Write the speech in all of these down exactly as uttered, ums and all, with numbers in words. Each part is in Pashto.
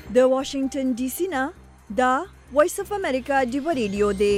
د واشنگټن ډي سي نه دا وایس اف امریکا ډیو ریډیو دی.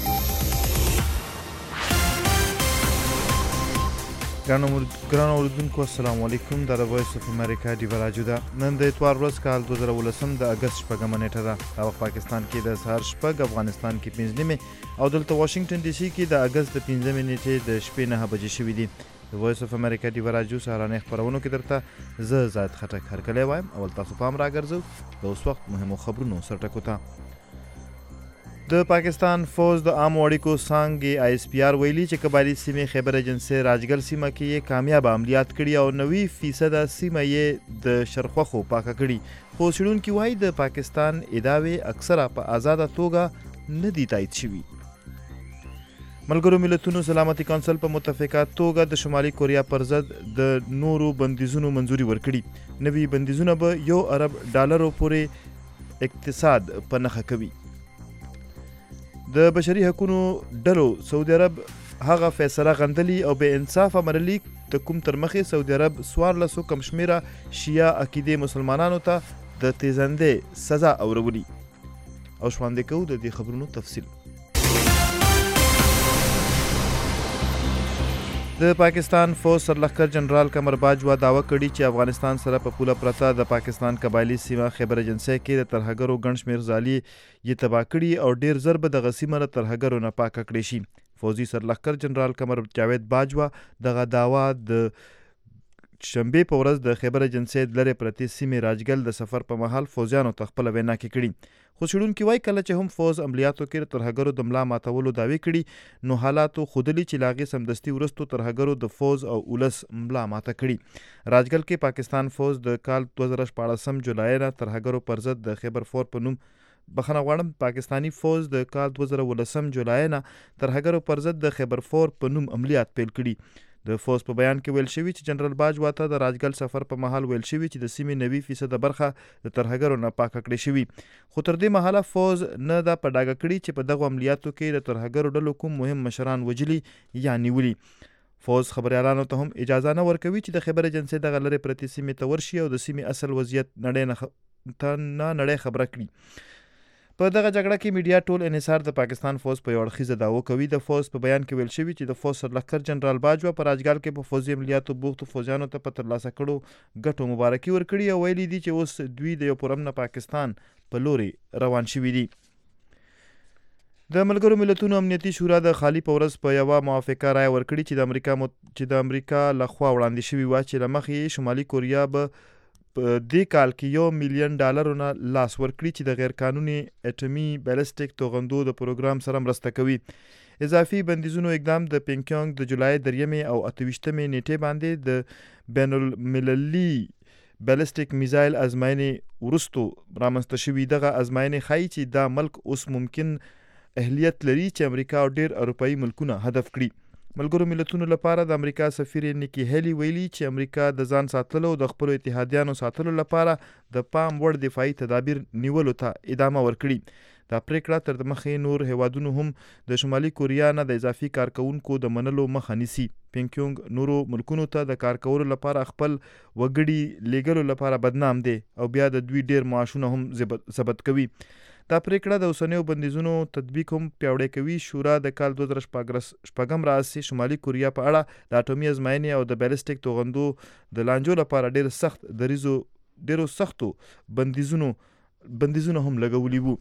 ګرانو اوریدونکو السلام علیکم. دا د وایس اف امریکا ډیو راډیو ده. نن د اتوار ورځ کال دوه زره ولسم د اګست شپږمه نیټه ده. دا وخت پاکستان کې د سهار شپږ، افغانستان کې پنځه نیمې او دلته واشنگټن ډي سي کې د اګست د پنځمې نیټې د شپې نهه بجې شوي دي. د وایس اف امریکا ډیو راډیو سهارنۍ خپرونو کې درته زه زاید خټک هرکلی وایم. اول تاسو پام راګرځو د اوس وخت مهمو خبرونو سرټکو ته. د پاکستان فوج د عامو اړیکو څانګې آی اس پی آر ویلي چې قبایلي سیمې خیبر ایجنسۍ راجګل سیمه کې یې کامیاب عملیات کړي او نوي فیصده سیمه یې د شرخوخو پاکه کړي. خو څېړونکي وایي د پاکستان ادعاوې اکثره په آزاده توګه نه دي تایید شوي. ملګرو ملتونو سلامتي کونسل په متفقه توګه د شمالي کوریا پر ضد د نورو بندیزونو منظوري ورکړي. نوي بندیزونه به یو ارب ډالرو پورې اقتصاد په نښه کوي. د بشري حقونو ډلو سعودي عرب هغه فیصله غندلي او بې انصافه منلي د کوم تر مخې سعودي عرب څوارلسو کم شمېره شیعه عقیدې مسلمانانو ته د تیزندې سزا اورولي. او شواندې کوو د دې خبرونو تفصیل. د پاکستان فوج سرلښکر جنرال قمر باجوا دعوه کړې چې افغانستان سره په پوله پرته د پاکستان قبایلي سیمه خیبر ایجنسۍ کې د ترهګرو ګڼ شمېر ځالې یې تباه کړي او ډېر ژر به دغه سیمه له ترهګرو نه پاکه کړې شي. فوجي سرلښکر جنرال قمر جاوید باجوا دغه دعوه د شنبې په ورځ د خیبر ایجنسۍ د لرې پرتې سیمې راجګل د سفر په مهال فوجیانو ته خپله وینا کې کړي. خو څېړونکي وایي کله چې هم فوج عملیاتو کې د ترهګرو د ملا ماتولو دعوې کړي نو حالاتو ښودلي چې له هغې سمدستي وروستو ترهګرو د فوج او ولس ملا ماته کړي. راجګل کې پاکستان فوج د کال دوه زره شپاړسم جولای نه ترهګرو پر ضد د خیبر فور په نوم بخښنه غواړم پاکستاني فوج د کال دوه زره ولسم جولای نه ترهګرو پر ضد د خیبر فور په نوم عملیات پیل کړي. د فوج په بیان کې ویل شوي چې جنرال باجوا ته د راجګل سفر په مهال ویل شوي چې د سیمې نوي فیصده برخه د ترهګرو نه پاکه کړې شوي. خو تر دې مهاله فوج نه دا په ډاګه کړي چې په دغو عملیاتو کې د ترهګرو ډلو کوم مهم مشران وجلي یا نیولي. فوج خبریالانو ته هم اجازه نه ورکوي چې د خیبر ایجنسۍ دغه لرې پرتې سیمې ته ورشي او د سیمې اصل وضعیت نړۍ نه نړۍ خبره کړي. په دغه جګړه کې میډیا ټول انحصار د پاکستان فوج په یو اړخیزه دعوه کوي. د فوج په بیان کې ویل شوي چې د فوج سرلښکر جنرال باجوا په راجګل کې په فوجي عملیاتو بوختو فوجیانو ته په ترلاسه کړو ګټو مبارکي ورکړي او ویلي دي چې اوس دوی د یو پرامنه پاکستان په لوري روان شوي دي. د ملګرو ملتونو امنیتي شورا د خالي په ورځ په یوه موافقه رایه ورکړي چې د امریکا مت... چې د امریکا لخوا وړاندې شوي وه چې له مخې شمالي کوریا به په دې کال کې یو میلیون ډالرو نه لاس ورکړي چې د غیر قانوني اټمي بیلسټیک توغندو د پروګرام سره مرسته کوي. اضافي بندیزونو اقدام د پینګیانګ د جولای دریمې او اته ویشتمې نیټې باندې د بین المللي بیلسټیک میزایل ازماینې وروستو رامنځته شوي. دغه ازماینې ښایي چې دا ملک اوس ممکن اهلیت لري چې امریکا او ډېر اروپایي ملکونه هدف کړي. ملګرو ملتونو لپاره د امریکا سفیر نیکی هیلی ویلي چې امریکا د ځان ساتلو او د خپلو اتحادیانو ساتلو لپاره د پام وړ دفاعي تدابیر نیولو ته ادامه ورکړي. دا پریکړه تر مخې نور هیوادونو هم د شمالي کوریا نه د اضافي کارکونکو د منلو مخه نیسي. پینګیانګ نورو ملکونو ته د کار کولو لپاره خپل وګړي لیږلو لپاره بدنام دی او بیا د دوی ډیر معاشونه هم ثبت کوي. دا پریکړه د اوسنیو بندیزونو تطبیق هم پیاوړی کوي. شورا د کال دوه زره شپږم راهیسې شمالي کوریا په اړه د اټومي ازماینې او د بیلسټیک توغندو د لانجو لپاره ډېر سخت دریزو ډېرو سختو بندیزونو بندیزونه هم لګولي وو.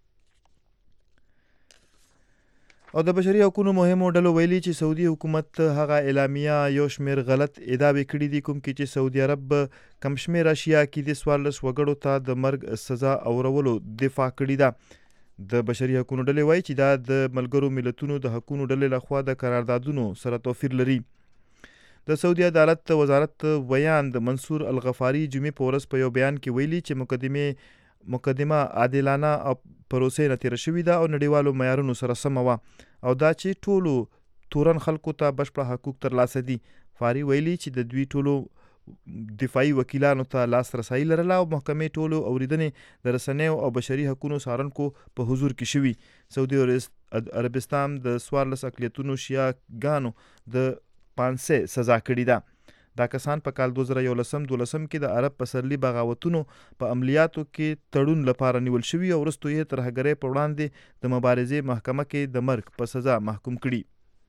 او د بشري حقوقو مهمو ډلو ویلي چې سعودي حکومت هغه اعلامیه یو شمېر غلط ادعاوې کړي دي کوم کې چې سعودي عرب کم شمېره شیعه عقیدې څوارلس وګړو ته د مرګ سزا اورولو دفاع کړې ده. د بشري حقوقو ډلې وایي چې دا د ملګرو ملتونو د حقوقو ډلې لخوا د قراردادونو سره توپیر لري. د سعودي عدالت وزارت ویان د منصور الغفاري جمعې په ورځ په یو بیان کې ویلي چې مقدمې مقدمه عادلانه او پروسې نه تېره شوې ده او نړیوالو معیارونو سره سمه وه او دا چې ټولو تورن خلکو ته بشپړه حقوق ترلاسه دي. فاري ویلي چې د دوی ټولو دفاعي وکیلانو ته لاسرسی لرله او محکمې ټولو اوریدنې د رسنیو او بشري حقوقو څارونکو په حضور کې شوي. سعودي عربستان د څوارلس اقلیتونو شیعه ګانو د پانسې سزا کړې ده. دا کسان په کال دوه زره یولسم دولسم کې د عرب پسرلي بغاوتونو په عملیاتو کې تړون لپاره نیول شوي او وروسته یې ترهګرۍ په وړاندې د مبارزې محکمه کې د مرګ په سزا محکوم کړي.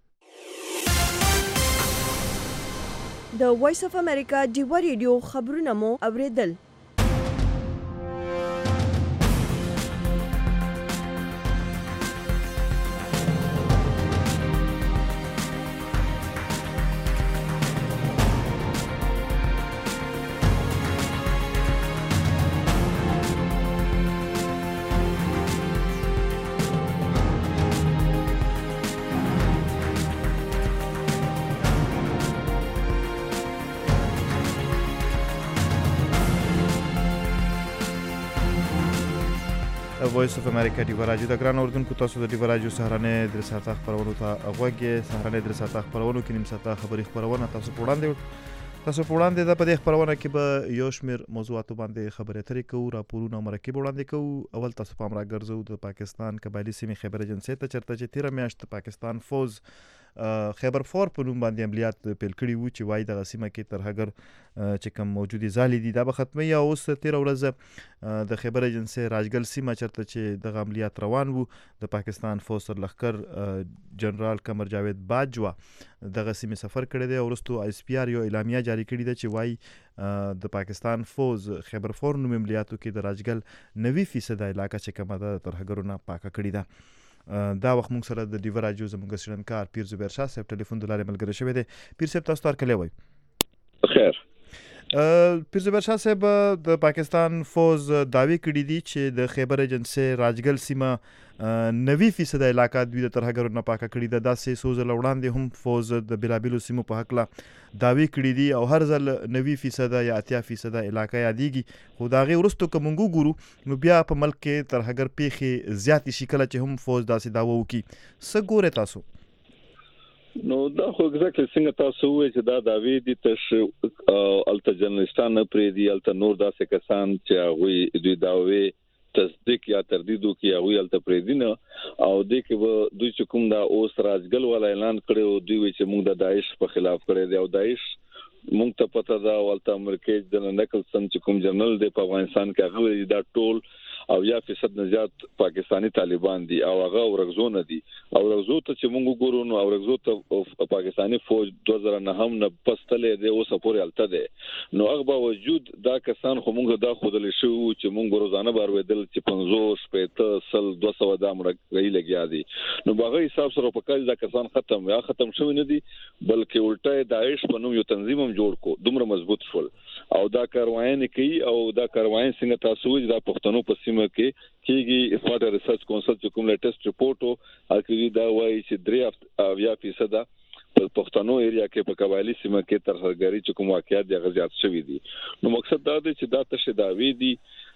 د وایس اف امریکا ډیوا ریډیو خبرونه مو اوریدل. وایس اف امریکا ډیوا راډیو د ګران اردوونکو تاسو د ډیوا راډیو سهارنۍ درې ساعته خبرونو ته غوږ یې. سهارنۍ درې ساعته خبرونو کې نیم ساعته خبري خبرونه تاسو په وړاندې تاسو په وړاندې د په دې خبرونه کې به یو شمېر موضوعاتو باندې خبرې اترې کوو، راپورونه او مرکې وړاندې کوو. اول تاسو پام راګرځو د پاکستان قبایلي سیمې خیبر ایجنسۍ ته، چېرته چې تېره میاشت پاکستان فوز خیبر فور په نوم باندې عملیات پیل کړي وو چې وایي دغه سیمه کې ترهګر چې کوم موجودې ځالې دي دا به ختموي. او اوس تېره ورځ د خیبر ایجنسۍ راجګل سیمه چېرته چې دغه عملیات روان وو، د پاکستان فوز سرلښکر جنرال قمر جاوید باجوا دغه سیمې سفر کړی دی او وروستو ایس پی آر یو اعلامیه جاري کړې ده چې وایي د پاکستان فوز خیبر فور نوم عملیاتو کې د راجګل نوي فیصده علاقه چې کومه ده د ترهګرو نه پاکه کړې ده. دا وخت موږ سره د ډیوا راډیو زموږ څېړنکار پیر زبیر شاه صاحب ټلیفون د لارې ملګری شوی دی. پیر صاحب تاسو ته هرکلی وایي. خیر. پیر زبیر شاه صاحب د پاکستان فوز دعوی کړي دي چې د خیبر ایجنسۍ راجګل سیمه نوي فیصده علاقه دوی د ترهګرو نه پاکه کړي ده. داسې څو ځله وړاندې هم فوز د بېلابېلو سیمو په هکله دعوی کړي دي او هر ځل نوي فیصده یا اتیا فیصده علاقه یادېږي، خو د هغې وروستو که موږ وګورو نو بیا په ملک کې ترهګر پیښې زیاتې شي کله چې هم فوز داسې دعوه وکړي. څه ګورئ تاسو؟ نو دا خو اګزیکټلی څنګه تاسو ووایئ چې دا دعوې دي تش هلته جرنالستان نه پرېږدي، هلته نور داسې کسان چې هغوی دوی دعوې تصدیق یا تردید وکړي هغوی هلته پرېږدي نه. او دې کې به دوی چې کوم دا اوس راجګل والا اعلان کړی و، دوی وایي چې موږ د داعش په خلاف کړی دی او داعش موږ ته پته ده او هلته امریکایي جنرال نیکلسن چې کوم جنرال دی په افغانستان کې هغه وایي دا ټول او یا فیصد نه زیات پاکستانی طالبان دي او هغه اورغزو نه دي. اورغزو ته چې موږ وګورو نو اورغزو ته پاکستانی فوج دوه زره نهم نه پس تللی دی، اوسه پورې هلته دی. نو هغه باوجود دا کسان خو موږ دا ښودلی شوي وو چې موږ روزانه به اورېدل چې پنځوس شپېته سل دوه سوه دا مړګۍ لګیا دي. نو په هغه حساب سره په کال دا کسان ختم یا ختم شوي نه دي، بلکې الټه داعش په نوم یو تنظیم هم جوړ کو، دومره مضبوط شول او دا کاروایانې کوي. او دا کاروایان څنګه تاسو وایي دا پښتنو په سیمه کې کېږي. افاده ریسرچ کونسل چې کوم لیټسټ رپورټ و هغه دا وایي چې درې اویا فیصده په پښتنو ایریا کې په قبایلي سیمه کې ترهګري چې کوم واقعیت دي هغه زیات شوي دي. نو مقصد دا دی چې دا تشه دعوې دي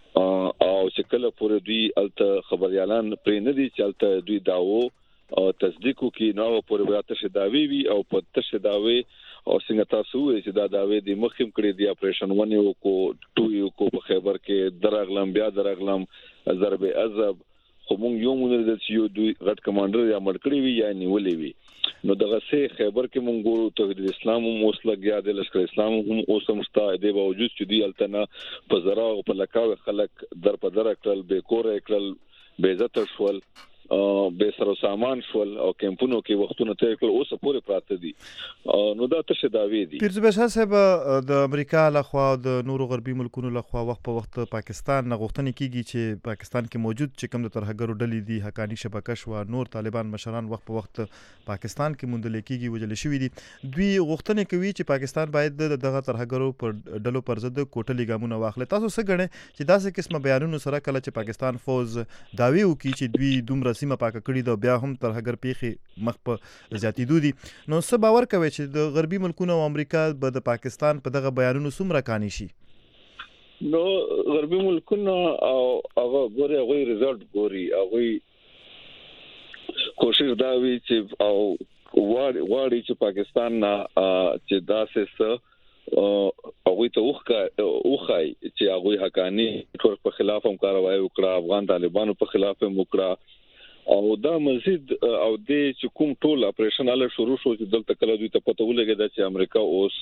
او چې کله پورې دوی هلته خبریالان پرې نه دي چې هلته دوی دعوو او تصدیق وکړي، نو هغه پورې به تشه دعوې وي او په تشه دعوې او څنګه تاسو وایئ چې دا دعوې دي مخکې کړي دي، اپریشن ون یې وکړو، ټو یې وکړو په خیبر کې، درغلم بیا درغلم ضرب عذب، خو موږ یو مونږ د چې یو دوی غټ کمانډر یا مړ کړي وي یا نیولې وي. نو دغه سه خیبر کې موږ ګورو توحید اسلام هم اوس لګیا دی، لشکر اسلام هم اوس هم شته، د باوجود چې دوی هلته نه په زرا او په لکاوې خلک در په در کړل، بې کوره کړل، بې عزته شول، به سر سامان شول او کمپونو کې وختونه تیر کړل، اوس پورې پراته دي. نو دا تشه دعوې دي. پیر زبیر شاه صاحب د امریکا لخوا او د نورو غربي ملکونو لخوا وخت په وخت پاکستان نه غوښتنې کیږي چې پاکستان کې موجود چې کوم د ترهګرو ډلې دي، حقاني شبکه شوه، نور طالبان مشران وخت په وخت پاکستان کې موندل کیږي، وجل شوي دي. دوی غوښتنې کوي چې پاکستان باید دغه ترهګرو پر ډلو پر ضد کوټلي ګامونه واخلي. تاسو څه ګڼئ چې داسې قسمه بیانونو سره کله چې پاکستان فوز دعوی وکړي چې دوی دومره سیمه پاکه کړي ده بیا هم ترهګر پیښې مخ په زیاتېدو دي، نو څه باور کوي چې د غربي ملکونو او امریکا به د پاکستان په دغه بیانونو څومره قانع شي؟ نو غربي ملکونه او هغه ګوري، هغوی رزلټ ګوري، هغوی کوشش دا وي چې او غواړي چې پاکستان نه چې داسې څه هغوی ته وښایي چې هغوی حقاني ټول په خلاف هم کاروایي وکړه، افغان طالبانو په خلاف هم وکړه. او دا مزید او د چې کوم ټول اپریشن اله شروع شو چې دلته کله دوی ته پته ولګېده چې امریکا اوس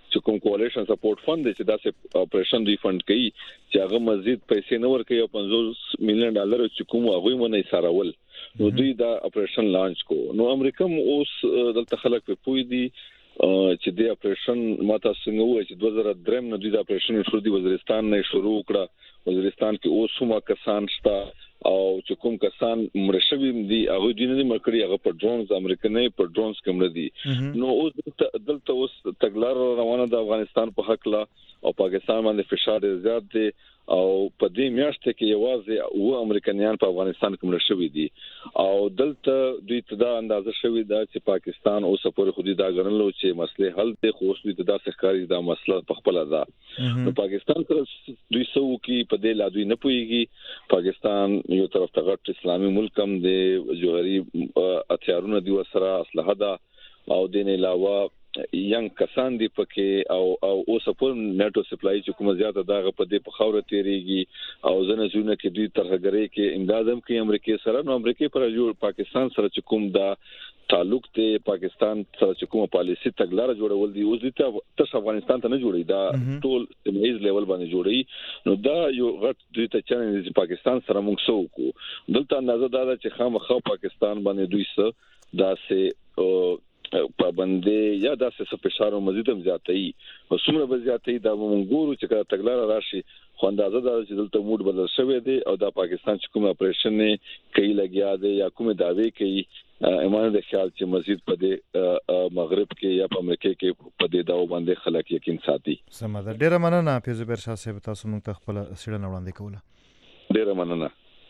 چې کوم کولیشن سپورټ فند چې داسې اپریشن دی فند کوي چې هغه مزید پیسې نه ورکوي او پنځوس میلیون ډالر چې کوم هغه مونږ سارول نو دوی دا اپریشن لانچ کو نو امریکا اوس دلته خلک په پوي دي چې د اپریشن ماته څنګه وای چې دوه زره درې نه دوی د اپریشن شروع دی وزیرستان نه شروع کړه وزیرستان کې اوس هم کسان شته او چې کوم کسان مرشوي دي هغه د دې مرکړي هغه په ډرونز امریکایي په ډرونز کې مړ دي نو اوس دلته اوس تګلار روانه د افغانستان په حق لا او پاکستان باندې فشار زیات دي او په دې میاشت کې یوازې و امریکایان په افغانستان کې مړ شوي دي او دلته دوی ته دا اندازه شوی دا چې پاکستان اوس په خودي دا غنلو چې مسله حل دي خو اوس دوی ته دا ښکاری دا مسله په خپل ده نو پاکستان سره دوی سو کې په دې لا دوی نه پويږي پاکستان یو طرف ته غټ اسلامي ملک هم دی جوهري هتیارونه دی وسره اسلحه ده او دین علاوه ینګ کسان دی پکې او او اوس په نیټو سپلای چې کوم زیاته دغه په دې په خوره تیریږي او ځنه ځونه کې دوی ترغړې کې امدادم کې امریکای سره نو امریکای پر جوړ پاکستان سره چې کوم دا تعلق ته پاکستان سره چې کومه پالیسی تګلارې جوړول دي اوس دې ته افغانستان ته نه جوړي دا ټول سیمایز لیول باندې جوړي نو دا یو غټ دوی ته چانل چې پاکستان سره موږ سو کو دلته اندازه دا چې خامخا پاکستان باندې دوی سره دا سه پابندې یا داسې څه فشار او مزید هم زیاتېږي او څومره به زیاتېږي دا موږ ګورو چې کله تګلار راشي خو اندازه دا چې دلته موډ بدل شوی دی او دا پاکستان چې کوم اپریشن کوي لګیا دی یا کوم داوی کوي ایمان د خیال چې مزید په دې مغرب کې یا په امریکا کې په دې داو باندې خلک یقین ساتي سمه ډیره مننه پیزو بیر شاه صاحب تاسو موږ ته خپل سیړنه وړاندې کوله ډیره مننه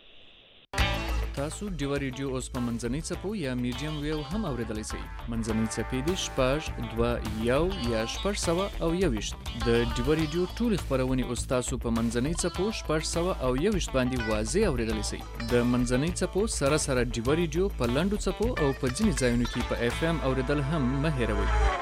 تاسو ډیو ریډیو اوس په منځنۍ څپو یا میډیم ویو هم اوریدلای شئ منځنۍ څپې د شپږ دوه یو یا شپږ سوه او یوویشت د ډیو ریډیو ټول خبرونه اوس تاسو په منځنۍ څپو شپږ سوه او یوویشت باندې واضح اوریدلای شئ د منځنۍ څپو سره سره ډیو ریډیو په لنډو څپو او په ځینې ځایونو کې په اف ام اوریدل هم مه هیروئ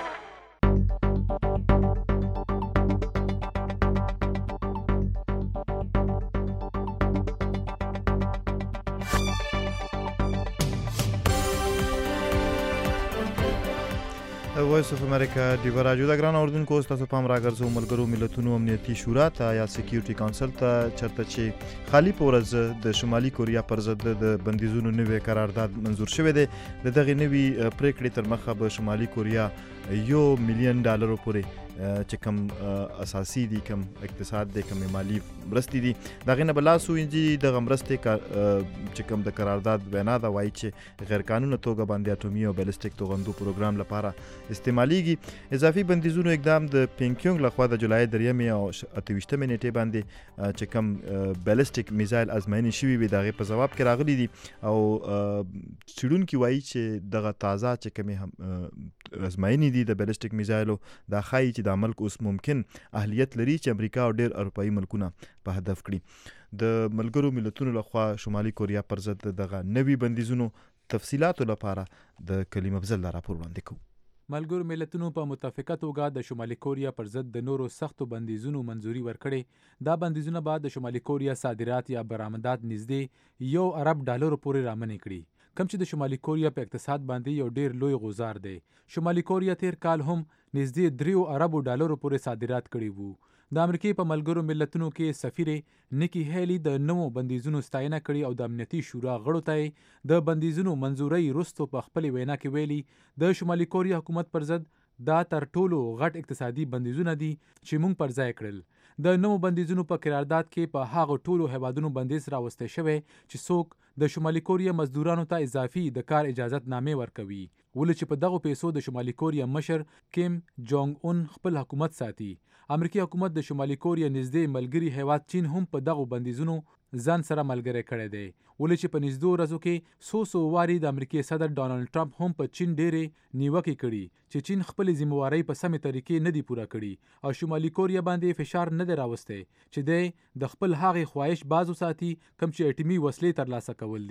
وایس اف امریکا ډیو راډیو د ګران اردوونکو تاسو پام راګرځو ملګرو ملتونو امنیتي شورا ته یا سکیورټي کونسل ته چرته چې خالی پورز د شمالي کوریا پر ضد د بندیزونو نوې قرارداد منزور شوه دی د دغه نوې پریکړې تر مخه به شمالي کوریا یو میلیون ډالر پورې چې کوم اساسي دي کوم اقتصاد دي کوم مالی مرستې دي دغه نه بلاسو انجی د غمرستې چې کوم د قرارداد وینا دا وایي چې غیر قانوني توګه باندې اټومي او بالستیک توغندو پروګرام لپاره استعماليږي اضافي بندیزونو اقدام د پینګیونګ لخوا د جولای دریمې او اتهشتمې نیټې باندې چې کوم بالستیک میزایل ازمایښت شوی وي دغه په جواب کې راغلي دي او چډونکو وایي چې دغه تازه چې کوم ازمایښت دي د بالستیک میزایلو د خای چې د ملک اوس ممکن اهلیت لري چې امریکا او ډیر اروپאי ملکونه په هدف کړي د ملګرو ملتونو لخوا شمالي کوریا پر ضد دغه نوي بندیزونو تفصيلاتو لپاره د کلمه بزل راپور وړاندې کوم ملګرو ملتونو په متفقه توګه د شمالي کوریا پر ضد د نورو سختو بندیزونو منځوري ورکړي دا بندیزونه بعد د شمالي کوریا صادرات یا برآمدات نږدې یو ارب ډالر پورې رامنې کړي کوم چې د شمالي کوریا په اقتصاد باندې یو ډیر لوی غوزار دی شمالي کوریا تیر کال هم نږدې دریو اربو ډالرو پورې صادرات کړي وو د امریکای په ملګرو ملتونو کې سفیر نیکی هیلی د نوو بندیزونو ستاینه کړي او د امنیتي شورا غړو ته د بندیزونو منځوري وروسته په خپل وینا کې ویلي د شمالي کوریا حکومت پر ضد دا تر ټولو غټ اقتصادي بندیزونه دي چې موږ پر ځای کړل د نوو بندیزونو په قرارداد کې په هغه ټولو هیوادونو بندیز راوستل شوی چې څوک د شمالي کوریا مزدورانو ته اضافي د کار اجازت نامې ورکوي ولې چې په دغه پیسو د شمالي کوریا مشر کیم جونګ اون خپل حکومت ساتي امریکایي حکومت د شمالي کوریا نږدې ملګری هیواد چین هم په دغه بندیزونو ځان سره ملګری کړی دی ولې چې په نږدې ورځو کې سو سو واري د امریکای صدر ډانلډ ټرمپ هم په چین ډېرې نیوکې کړي چې چین خپل ذمہواری په سمې طریقې نه دی پوره کړي او شمالي کوریا باندې فشار نه دی راوستی چې د خپل هغې خواهش بازو ساتي کوم چې اټومي وسلې ترلاسه کول دي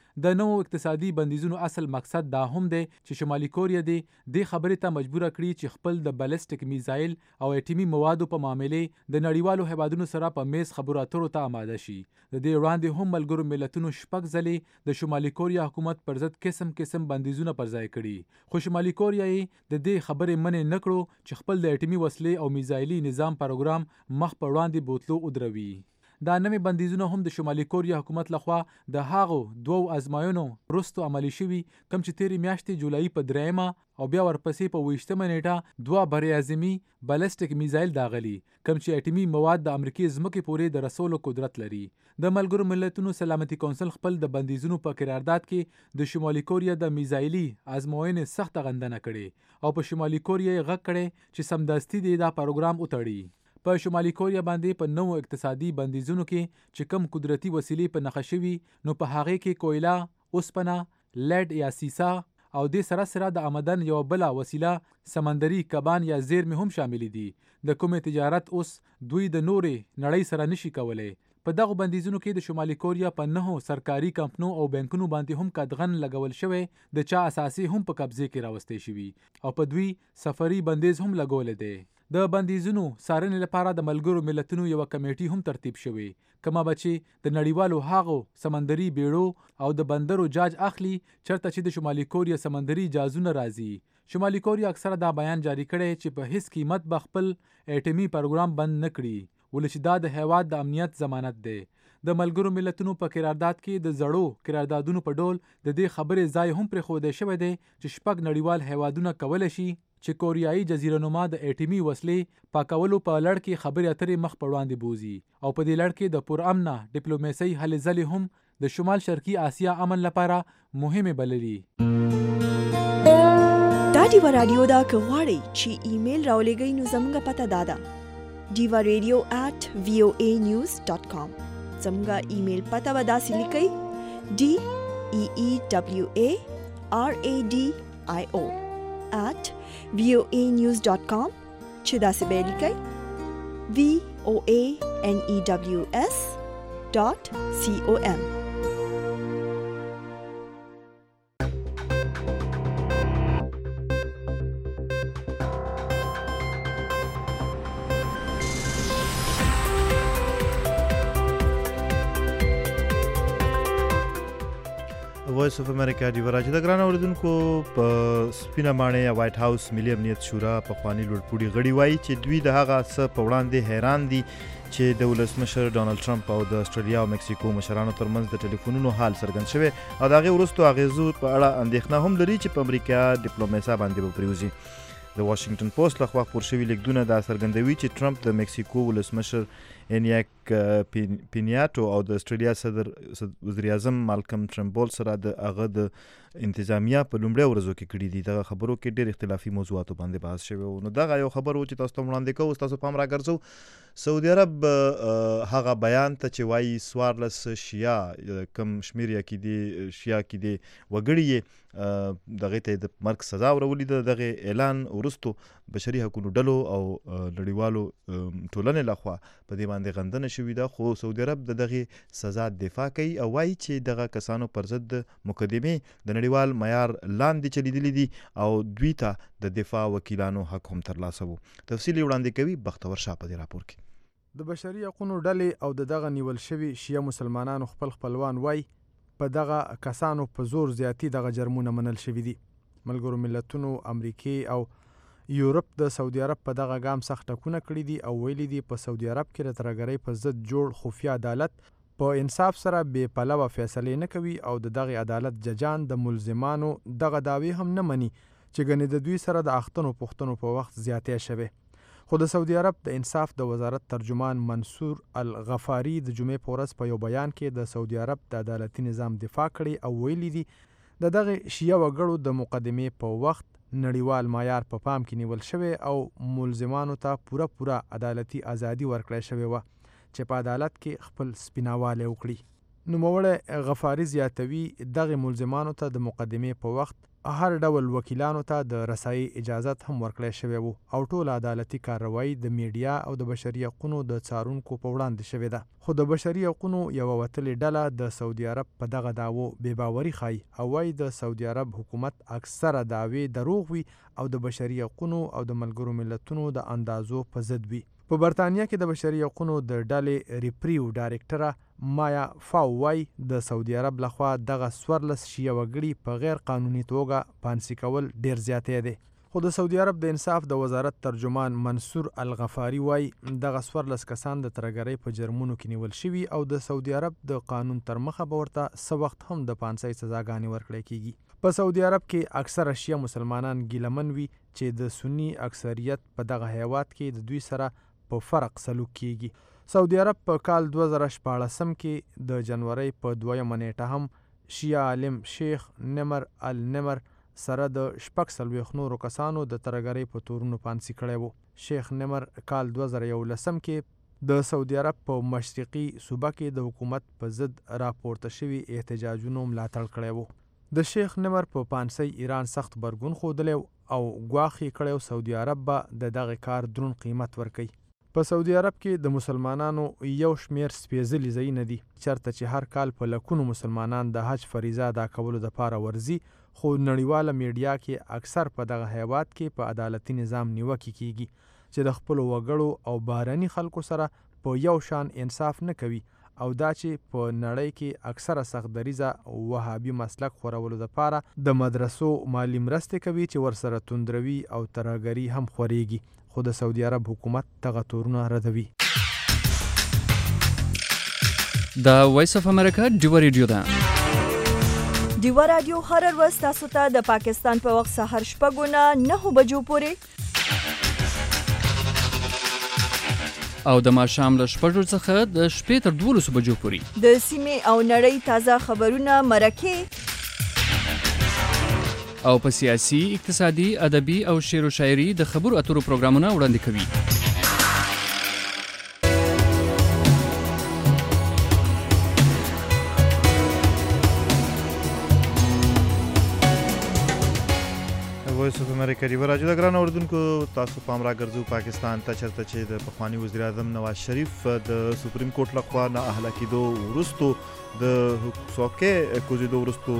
د نوو اقتصادي بندیزونو اصل مقصد دا هم دی چې شمالي کوریا دی د خبرې ته مجبوره کړي چې خپل د بالستیک میزایل او اټیمي موادو په معاملې د نړیوالو هیوادونو سره په میز خبرو اترو ته آماده شي. د دې وړاندې هم ملګرو ملتونو شپږ ځلې د شمالي کوریا حکومت پر ضد قسم قسم بندیزونه پر ځای کړي، خو شمالي کوریا یې د دې خبرې منې نه کړو چې خپل د اټیمي وسلې او میزایلي نظام پروګرام مخ په وړاندې بوتلو ودروي. دا نوې بندیزونه هم د شمالي کوریا حکومت لخوا د هغو دوو ازمایونو وروستو عملي شوي کوم چې تېرې میاشتې جولایي په دریمه او بیا ورپسې په اوویشتمه نیټه دوه بریاعظمي بالستیک میزایل داغلي کوم چې اټیمي مواد د امریکې ځمکې پورې د رسولو قدرت لري. د ملګرو ملتونو سلامتي کونسل خپل د بندیزونو په قرارداد کې د شمالي کوریا د میزایلي ازموینې سخته غندنه کړې او په شمالي کوریا یې غږ کړی چې سمدستي دې دا پروګرام وتړي. په شمالي کوریا باندې په نوو اقتصادي بندیزونو کې چې کم قدرتي وسیلې په نښه شوي نو په هغې کې کویلا، اوسپنه، لیډ یا سیسا او دې سره سره د آمدن یو بله وسیله سمندري کبان یا زیرمې هم شامل دي، د کومې تجارت اوس دوی د نورې نړۍ سره نشي کولی. په دغو بندیزونو کې د شمالي کوریا په نهو سرکاري کمپنو او بانکونو باندې هم قدغن لګول شوی، د چا اساسي هم په قبضې کې راوستي شوي او په دوی سفري بندیز هم لګول دی. د بندیزونو څارنې لپاره د ملګرو ملتونو یوه کمیټي هم ترتیب شوې، کومه به چې د نړیوالو هغو سمندري بیړو او د بندرو جاج اخلي چرته چې د شمالي کوریا سمندري جازونه راځي. شمالي کوریا اکثره دا بیان جاری کړی چې په هیڅ قیمت به خپل اټیمي پروګرام بند نه کړي، ولې چې دا د هیواد د امنیت ضمانت دی. د ملګرو ملتونو په قرارداد کې د زړو قراردادونو په ډول د دې خبرې ځای هم پرېښودی شوی دی چې شپږ نړیوال هیوادونه کولی شي چې کوریایي جزیره نما د اټیمي وسلې پاکولو په لړ کې خبرې اترې مخ په وړاندې بوزي او په دې لړ کې د پرامنه ډیپلوماسۍ هلې ځلې هم د شمال شرقي آسیا امن لپاره مهمې بللي. دا ډیوا رادیو دا که غواړئ چې ایمیل راولېږئ نو زموږ پته دا ده ډیوا ریډیو ایټ وی او ای نیوز ډاټ کام. زموږ ایمیل پته به داسې لیکئ ډي ای ای ډبلیو ای آر ای ډي آی او at v o a news dot com چې داسې به یې لیکئ v o a n e w s dot c o m. وایس اف امریکا دی ورځ د ګران اوریدونکو په سپینه ماڼۍ یا وایټ هاوس ملي امنیت شورا په خواني لوړپوړي غړي وایي چې دوی د هغه څه په وړاندې حیران دي چې د ولسمشر ډانلډ ټرمپ او د استرالیا او مکسیکو مشرانو ترمنځ د ټلیفونونو حال څرګند شوی او د هغې وروستو اغېزو په اړه اندېښنه هم لري چې په امریکا ډیپلوماسا باندې به پرېوځي. د واشنگټن پوسټ لخوا خپور شوي لیکدونه دا څرګندوي چې ټرمپ د مکسیکو ولسمشر انیاک پینیاټو او د استرالیا صدر وزیر اعظم مالکم ټرمبول سره د هغه د انتظامیه په لومړۍ ورځو کې کړي دي. دغه خبرو کې ډېر اختلافي موضوعاتو باندې بحث شوی و. نو دغه یو خبر و چې تاسو ته وړاندې کوو. تاسو پام راګرځو سعودي عرب هغه بیان ته چې وایي څوارلس شیعه کم شمېر یې کېدې شیعه کېدې وګړي یې دغې ته د مرګ سزا ورولي ده. دغې اعلان وروستو بشري حقونو ډلو او نړیوالو ټولنې لخوا په دې باندې غندنه شوې ده، خو سعودي عرب د دغې سزا دفاع کوي او وایي چې دغه کسانو پر ضد د مقدمې د نړیوال معیار لاندې چلیدلي دي او دوی ته د دفاع وکیلانو حق هم ترلاسه وو. تفصیل وړاندې کوي بختور شاه په دې راپور کې. د بشري حقونو ډلې او د دغه نیول شوي شیعه مسلمانانو خپل خپلوان وایي په دغه کسانو په زور زیاتی دغه جرمونه منل شوي دي. ملګرو ملتونو، امریکې او یورپ د سعودي عرب په دغه ګام سخت ټکونه کړي دي او ویلي دي په سعودي عرب کې د ترهګرۍ په ضد جوړ خفیه عدالت په انصاف سره بې پلوه فیصلې نه کوي او د دغه عدالت ججان د ملزمانو دغه دعوی هم نه مني چې ګنې د دوی سره د اختنو پوښتنو په وخت زیاتې شوی. خو د سعودي عرب د انصاف د وزارت ترجمان منصور الغفاری د جمعې په ورځ په یو بیان کې د سعودي عرب د عدالتي نظام دفاع کړي او ویلي دي د دغه شیعه وګړو د مقدمې په وخت نړیوال معیار په پام کې نیول شوی او ملزمانو ته پوره پوره عدالتي ازادي ورکړی شوی وه چې په عدالت کې خپل سپیناوالی وکړي. نوموړی غفاري زیاتوي دغه ملزمانو ته د مقدمې په وخت هر ډول وکیلانو ته د رسایي اجازت هم ورکړی شوی وو او ټول عدالتي کاروایی د میډیا او د بشري حقوقو د څارونکو په وړاندې شوې ده. خو د بشري حقوقو یوه وتلې ډله د سعودي عرب په دغه دعوو بې باوري ښایي او وایي د سعودي عرب حکومت اکثره دعوې دروغ وي او د بشري حقوقو او د ملګرو ملتونو د اندازو په ضد وي. په برطانیه کې د بشري حقوقو د ډلې ریپریو ډایرکټره مایا فاو وایي د سعودي عرب لخوا دغه څوارلس شیعه وګړي په غیر قانوني توګه پانسي کول ډیر زیاتی دی. خو د سعودي عرب د انصاف د وزارت ترجمان منصور الغفاری وایي دغه څوارلس کسان د ترهګرۍ په جرمونو کې نیول شوي او د سعودي عرب د قانون تر مخه به ورته څه وخت هم د پانسۍ سزاګانې ورکړی کیږي. په سعودي عرب کې اکثره شیعه مسلمانان ګیلمن وي چې د سنی اکثریت په دغه هیواد کې د دوی سره په فرق سلوک کیږي. سعودي عرب په کال دوه زره شپاړسم کې د جنورۍ په دویمه نیټه هم شیعه عالم شیخ نمر النمر سره د شپږ څلوېښت نورو کسانو د ترهګرۍ په تورونو پانسي کړی وو. شیخ نمر کال دوه زره یولسم کې د سعودي عرب په مشرقي صوبه کې د حکومت په ضد راپورته شوي احتجاجونو ملاتړ کړی وو. د شیخ نمر په پانسۍ ایران سخت غبرګون ښودلی او ګواښ یې کړی سعودي عرب به د دغه کار دروند قیمت ورکوي. په سعودي عرب کې د مسلمانانو یو شمیر سپېڅلي ځایونه دي چېرته چې هر کال په لکونو مسلمانان د حج فریضه ادا کولو دپاره ورځي، خو نړیواله میډیا کې اکثر په دغه هیواد کې په عدالتي نظام نیوکې کیږي چې د خپلو وګړو او بهرني خلکو سره په یو شان انصاف نه کوي او دا چې په نړۍ کې اکثره سخت دریځه وهابي مسلک خورولو دپاره د مدرسو مالی مرستې کوي چې ورسره توندروي او ترهګري هم خورېږي. خو د سعودي عرب حکومت دغه تورونه ردوي. دا وایس اف امریکا ډیوا ریډیو ده. ډیوا رادیو هر ورځ تاسو ته د پاکستان په وخت سهار شپږ نه نهه بجو پورې او د ماښام له شپږو څخه د شپې تر دولسو بجو پورې د سیمې او نړۍ تازه خبرونه، مرکې او په سیاسي، اقتصادي، ادبي او شعر و شاعري د خبرو اترو پروګرامونه وړاندې کوي. وایس اف امریکا ډیوا رادیو د ګران اوردونکو تاسو پام را ګرځو پاکستان ته چرته چې د پخوانی وزیر اعظم نواز شریف د سپریم کورټ لخوا نه اهله کېدو وروستو د څوکۍ کوزېدو وروستو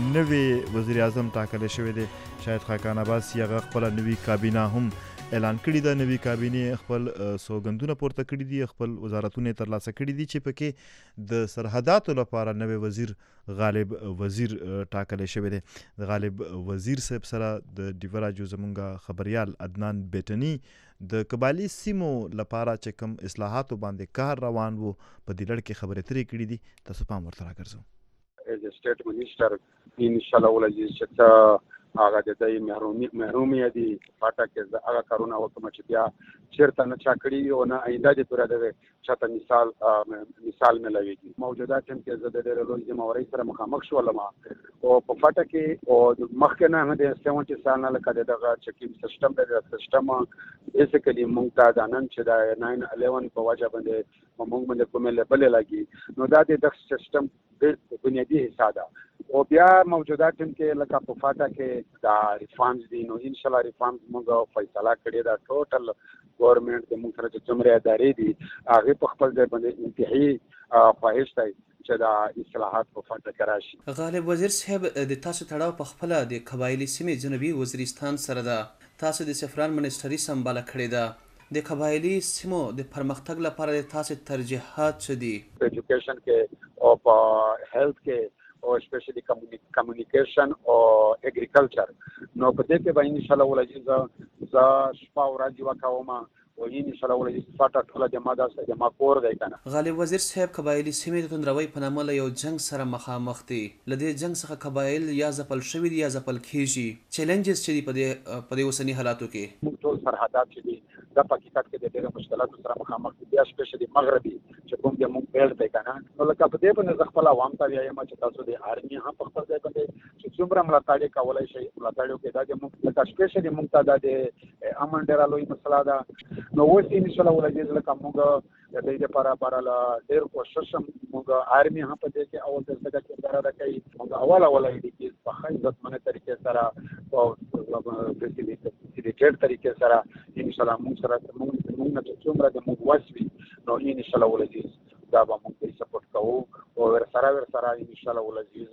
نوی وزیر اعظم ټاکلی شوی دی. شاهد خاقان عباسي هغه خپله نوي کابینه هم اعلان کړي ده. نوي کابینې خپل سوګندونه پورته کړي دي، خپل وزارتونه یې ترلاسه کړي دي چې پکې د سرحداتو لپاره نوی وزیر غالب وزیر ټاکلی شوی دی. د غالب وزیر صاحب سره د ډیوا رادیو زمونږ خبریال عدنان بیټني د قبایلي سیمو لپاره چې کوم اصلاحاتو باندې کار روان وو په دې لړ کې خبرې ترې کړي دي. تاسو پام ورته راګرځو. as a state minister inshallah ولې چې هغه د دې محرومي محرومي دي پټه کې هغه کارونه وکړم چې بیا چیرته نه چا کړی او نه آینده دې پر دغه چاته مثال مثال ملويږي. موجوده ټیم کې زه د ډېر لوی جمهوریت سره مخامخ شولم او په پټه کې او مخکې نه د سیمونټي سال نه لکه دغه چکیم سیستم د سیستم بیسیکلی مونږ ته د نن چې د ناین الیون په وجه باندې مونږ باندې کومه لیبل لګي نو دا د سیستم د بنیادی حصہ ده او بیا موجوده ټیم کې لکه په فاټا کې دا ریفارمز دي نو ان شاء الله ریفارمز موږ فیصله کړې ده. ټوټل ګورنمنت د موږ سره چې څومره ادارې دي هغه په خپل ځای باندې انتهایی خواهش دی چې دا اصلاحات په فاټا کې راشي. غالب وزیر صاحب د تاسو تړاو په خپل د قبایلی سیمې جنوبي وزیرستان سره ده. تاسو د سفران منسټري سمبال کړی ده. د قبایلی سیمو د پرمختګ لپاره د تاسو ترجیحات څه دي؟ په ایجوکیشن کې او په هیلث کې او اسپیشلی کمیونیکیشن او اګریکلچر نو په دې کې به ان شاء الله ولې ز شپه ورځ وکاوما او ان شاء الله ولې فاټا ټول جماعه ده جماعه کور دی کنه. غالب وزیر صاحب قبایلی سیمې د توندروي په نامه له یو جنگ سره مخامخ دي. له دې جنگ څخه قبایل یا ځپل شوي دي یا ځپل کیږي. چیلنجز چې دي په دې په دې اوسني حالاتو کې موږ ټول سرحدات چې دي د حقیقت کې د ډېر مشکلاتو سره مخامخ دي. بیا اسپیشلی مغربي چې کوم د موږ بیل دی کنه نو لکه په دې باندې خپل عوام ته وایم چې تاسو د آرمي هم په خپل ځای باندې چې څومره ملاتړ کولای شي ملاتړ وکړي دا د موږ لکه سپیشلی موږ ته د امن ډېره لوی مسله ده نو اوس ان شاء الله ولې لکه موږ د دې لپاره لپاره ډېر کوشش موږ آرمي هم په دې کې اول څه کې کار کوي موږ اول اول دې په ښه عزتمنه طریقې سره او فیسیلیټیټ طریقې سره ان شاء الله موږ سره موږ موږ نه څومره د موږ وسوي نو ان شاء الله ولې دا به موږ سپورټ کوو او ور سره ور سره ان شاء الله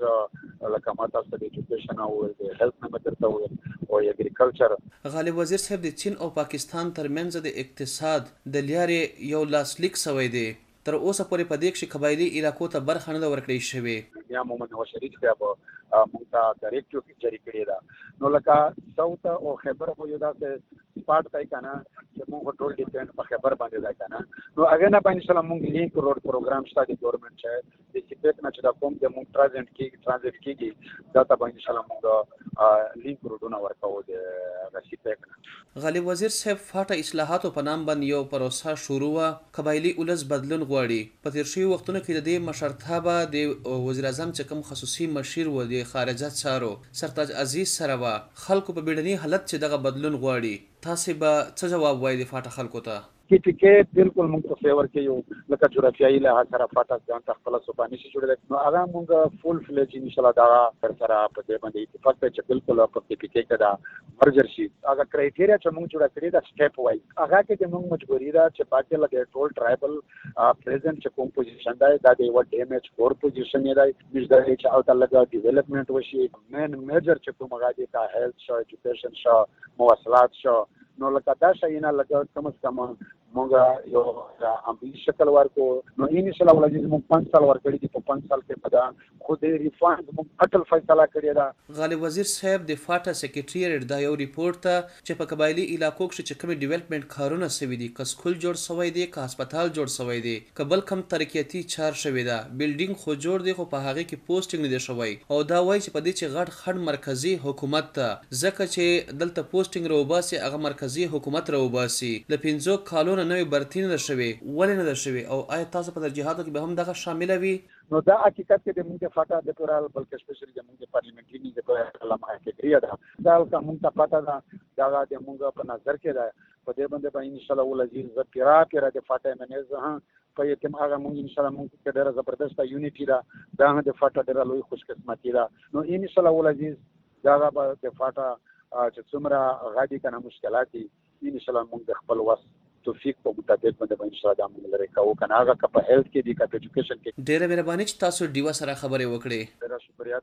ولې لکه ماته د ایجوکیشن او د هیلث نه درته او اګریکلچر. غالب وزیر صاحب د چین او پاکستان ترمنځ د اقتصاد د لارې یو لاسلیک شوی دی تر اوسه پورې په دې کې قبایلی علاقو ته برخه نه ورکړی شوی یا محمد نواز شریف صاحب موږ ته ډایرکټیو جاری کړی دا نو لکه ساوث او خیبر خو یو داسې سپاټ پای کنه چې موږ ټول ډیپند په خیبر باندې دا کنه نو هغه نه باندې انشاءالله موږ لینک روډ پروګرام شته د ګورنمنت چې د سپیک نه چې دا کوم د موږ ټرانزیټ کې ټرانزیټ کېږي دا ته باندې انشاءالله موږ لینک روډونه ورکوو د سپیک نه. غالب وزیر صاحب فاټا اصلاحاتو په نام باندې یو پروسه شروع و قبایلی ولس بدلون غواړي په تیر شوي وختونو کې د دې مشرتابه د وزیر اعظم چې کوم خصوصي مشیر و د خارجه چارو سرتاج عزیز سره و خلکو په بیړني حالت چې دغه بدلون غواړي تاسو به څه جواب وایي د فاټا خلکو ته؟ کې ټیکې بالکل موږ په فیور کې یو لکه جغرافیایي لحاظ سره فاټا ځان ته خپل سوباني شي جوړل نو هغه موږ فول فلیج ان شاء الله دا تر سره په دې باندې اتفاق ته چې بالکل په کې کې کې دا مرجر شي هغه کرایټیریا چې موږ جوړ کړی دا سټیپ وای هغه کې موږ مجبوری دا چې پاتې لګي ټول ټرایبل پریزنت چې کوم پوزیشن دی دا دی و ډیمیج کور پوزیشن دی مش دا چې او ته لګا ډیولپمنٹ وشي مین میجر چې کوم هغه دی کا هیلث شو ایجوکیشن شو مواصلات شو نو لکه دا شي نه لګا کم از کم موږ یو امبي شکل ورکو نو ان شاء الله ولې موږ پنځه سال ورکړي دي په پنځه سال کې پدا خو دې ریفاند موږ اټل فیصله کړی دا. غالب وزیر صاحب د فاټا سیکریټریټ دا یو ریپورت ته چې په قبایلی علاقو کې چې کوم ډیولپمنٹ کارونه شوي دي که سکول جوړ شوی دی که هسپتال جوړ شوی دی که بل کم ترقیاتي چار شوی دا بلډینګ خو جوړ دی خو په هغه کې پوسټینګ نه دی شوی او دا وایي چې په دې چې غټ خړ مرکزی حکومت ته ځکه چې دلته پوسټینګ راوباسي هغه مرکزی حکومت راوباسي ل پنځو کالونو نوې برتین نه شوي ولې نه شوي او آیا تاسو په ترجیحاتو کې به هم دغه شامل وي؟ نو دا حقیقت کې د موږ فاټا د پورال بلکې سپیشلی د موږ پارلیمنټري نه د کلام اکیګریا دا دا کوم ته پتا دا دا د موږ په نظر کې دا په دې باندې به ان شاء الله ولزي ز پیرا پیرا د فاټا منځ ها په یتم هغه موږ ان شاء الله موږ کې ډېر زبردست یونټی دا دا د فاټا ډېر لوی خوش قسمتي دا نو ان شاء الله ولزي دا به د فاټا چې څومره غادي کنه مشکلات ان شاء الله موږ د خپل وس توفیق په مطابق باندې ان شاء الله د موږ لري کوو کنه هغه په هیلث کې دي که په ایجوکیشن کې. ډېر مهرباني چې تاسو ډیوا سره خبرې وکړې. ډېر شکریہ.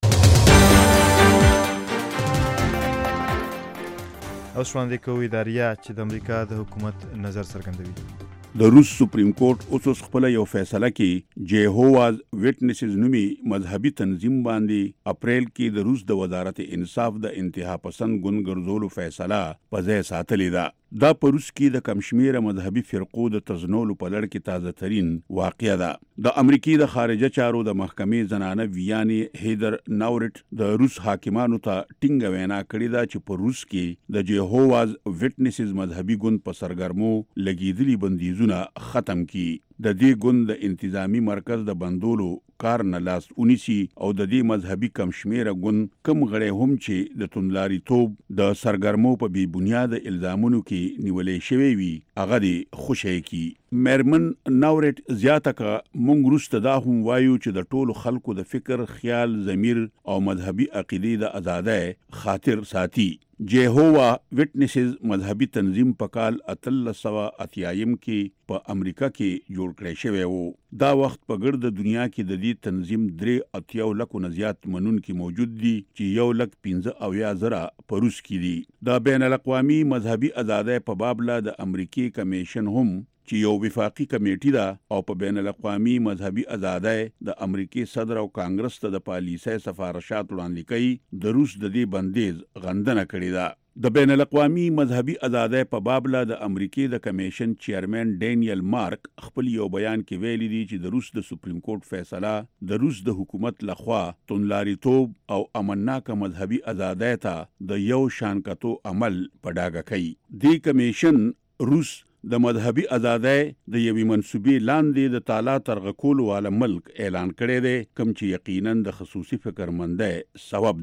اوس وړاندې کوو اداریه چې د امریکا د حکومت نظر څرګندوي. د روس سپریم کورټ اوس خپل یو فیصله کې جهوواز ویټنسز نومي مذهبي تنظیم باندې اپریل کې د روس د وزارت انصاف د انتها پسند ګوند ګرځولو فیصله په ځای ساتلې ده. دا په روس کې د کم شمیره مذهبي فرقو د تزنولو په لړ کې تازه ترین واقعه ده. د امریکای د خارجه چارو د محکمې زنانه ویانی هیدر ناورټ د روس حاکمانو ته ټینګه وینا کړې ده چې په روس کې د جهوواز ویټنسز مذهبي ګوند په سرګرمو لګیدلي بندیزونه ختم کړي. د دې ګوند د انتظامی مرکز د بندولو کار نه لاس اونیسي او د دې مذهبي کم شمیره ګوند کم غړي هم چې د توندلاري توپ د سرګرمو په بی بنیاد الزامونو کې نیولې شوی وي هغه دې خوشی کی. میرمن ناورټ زیاته کا مونږ روسته دا هم وایو چې د ټولو خلکو د فکر خیال ضمیر او مذهبي عقیده د آزادۍ خاطر ساتي. جهووا ویټنسز مذهبي تنظیم په کال اتلس سوه اتیایم کې په امریکا کې جوړ کړی شوی وو. دا وخت په ګرد دنیا کې د دې تنظیم درې اتیاو لکو نه زیات منونکي موجود دي چې یو لک پنځه اویا زره په روس کې دي. د بین الاقوامي مذهبي آزادۍ په باب لا د امریکای کمیشن هم چې یو وفاقي کمیټه ده او په بین الاقوامي مذهبي آزادۍ د امریکای صدر او کانګرس ته د پالیسۍ سفارشات وړاندې کوي د روس د دې بندیز غندنه کړې ده. د بین الاقوامي مذهبي آزادۍ په باب لا د امریکای د کمیشن چیرمن ډینیل مارک خپل یو بیان کې ویلي دي چې د روس د سپریم کورټ فیصله د روس د حکومت لخوا توندلاریتوب او امنناک مذهبي آزادۍ ته د یو شانکتو عمل په ډاګه کوي. دې کمیشن روس د مذهبي آزادۍ د یوې منسوبې لاندې د تالا ترغه کولو والا ملک اعلان کړی دی کوم چې یقینا د خصوصي فکرمندۍ سبب دی.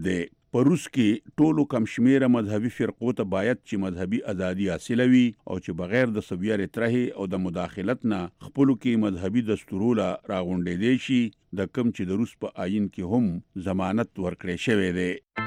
په روس کې ټولو کم شمیره مذهبي فرقو ته باید چې مذهبي ازادي حاصله وي او چې بغیر د سویه ترهي او د مداخلت نه خپلو کې مذهبي دستورونه راغونډېدای شي، د کم چې د روس په آئین کې هم ضمانت ورکړی شوی دی.